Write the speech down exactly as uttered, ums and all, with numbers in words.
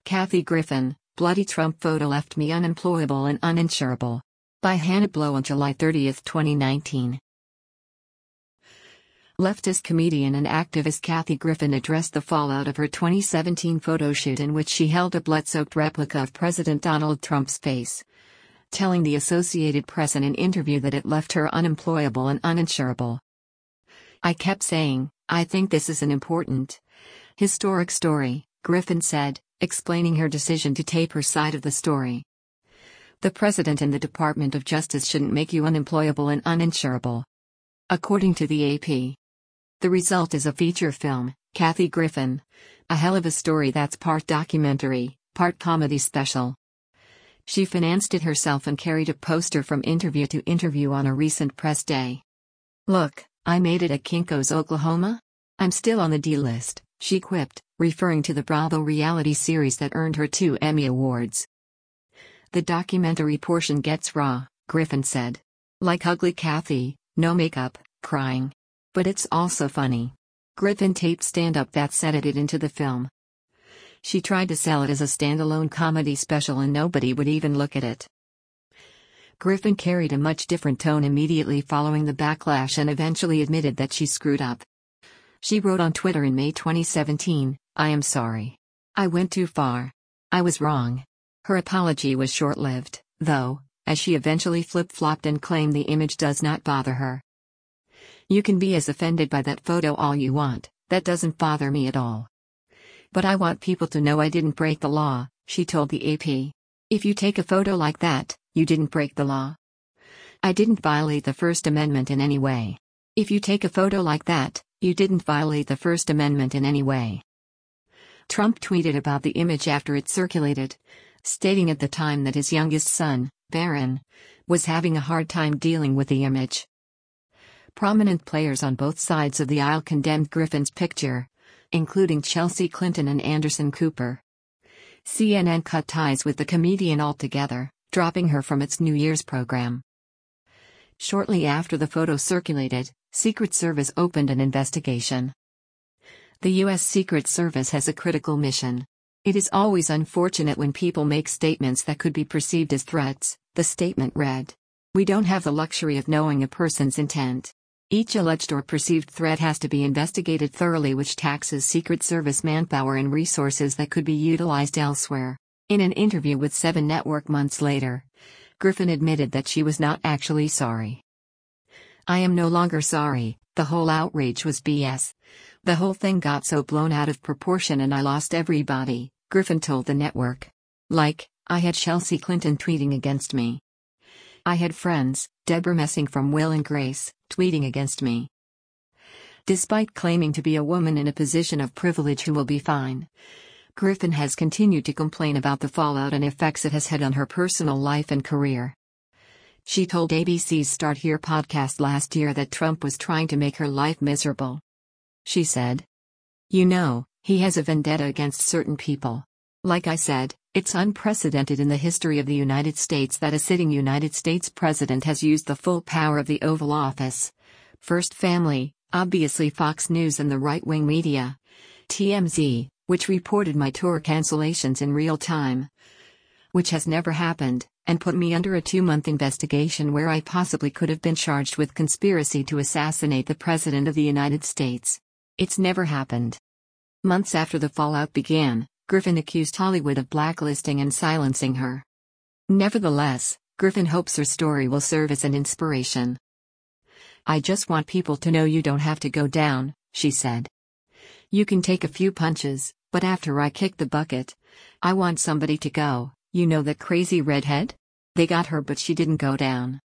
Kathy Griffin, Bloody Trump photo left me unemployable and uninsurable. By Hannah Blow on July thirtieth, twenty nineteen. Leftist comedian and activist Kathy Griffin addressed the fallout of her twenty seventeen photo shoot in which she held a blood-soaked replica of President Donald Trump's face, telling the Associated Press in an interview that it left her unemployable and uninsurable. "I kept saying, I think this is an important, historic story," Griffin said, explaining her decision to tape her side of the story. "The President and the Department of Justice shouldn't make you unemployable and uninsurable." According to the A P. The result is a feature film, Kathy Griffin, a hell of a story that's part documentary, part comedy special. She financed it herself and carried a poster from interview to interview on a recent press day. "Look, I made it at Kinko's, Oklahoma. I'm still on the D-list," she quipped, referring to the Bravo reality series that earned her two Emmy Awards. "The documentary portion gets raw," Griffin said. "Like Ugly Kathy, no makeup, crying. But it's also funny." Griffin taped stand-up that's edited into the film. She tried to sell it as a standalone comedy special and nobody would even look at it. Griffin carried a much different tone immediately following the backlash and eventually admitted that she screwed up. She wrote on Twitter in May twenty seventeen, "I am sorry. I went too far. I was wrong." Her apology was short-lived, though, as she eventually flip-flopped and claimed the image does not bother her. "You can be as offended by that photo all you want, that doesn't bother me at all. But I want people to know I didn't break the law," she told the A P. "If you take a photo like that, you didn't break the law. I didn't violate the First Amendment in any way. If you take a photo like that, you didn't violate the First Amendment in any way." Trump tweeted about the image after it circulated, stating at the time that his youngest son, Barron, was having a hard time dealing with the image. Prominent players on both sides of the aisle condemned Griffin's picture, including Chelsea Clinton and Anderson Cooper. C N N cut ties with the comedian altogether, dropping her from its New Year's program. Shortly after the photo circulated, Secret Service opened an investigation. The U S Secret Service has a critical mission. "It is always unfortunate when people make statements that could be perceived as threats," the statement read. "We don't have the luxury of knowing a person's intent. Each alleged or perceived threat has to be investigated thoroughly, which taxes Secret Service manpower and resources that could be utilized elsewhere." In an interview with Seven Network months later, Griffin admitted that she was not actually sorry. "I am no longer sorry, the whole outrage was B S. The whole thing got so blown out of proportion and I lost everybody," Griffin told the network. "Like, I had Chelsea Clinton tweeting against me. I had friends, Deborah Messing from Will and Grace, tweeting against me." Despite claiming to be a woman in a position of privilege who will be fine, Griffin has continued to complain about the fallout and effects it has had on her personal life and career. She told A B C's Start Here podcast last year that Trump was trying to make her life miserable. She said, "You know, he has a vendetta against certain people. Like I said, it's unprecedented in the history of the United States that a sitting United States president has used the full power of the Oval Office. First family, obviously Fox News and the right-wing media, T M Z, which reported my tour cancellations in real time, which has never happened, and put me under a two-month investigation where I possibly could have been charged with conspiracy to assassinate the President of the United States. It's never happened." Months after the fallout began, Griffin accused Hollywood of blacklisting and silencing her. Nevertheless, Griffin hopes her story will serve as an inspiration. "I just want people to know you don't have to go down," she said. "You can take a few punches, but after I kick the bucket, I want somebody to go, you know that crazy redhead? They got her but she didn't go down."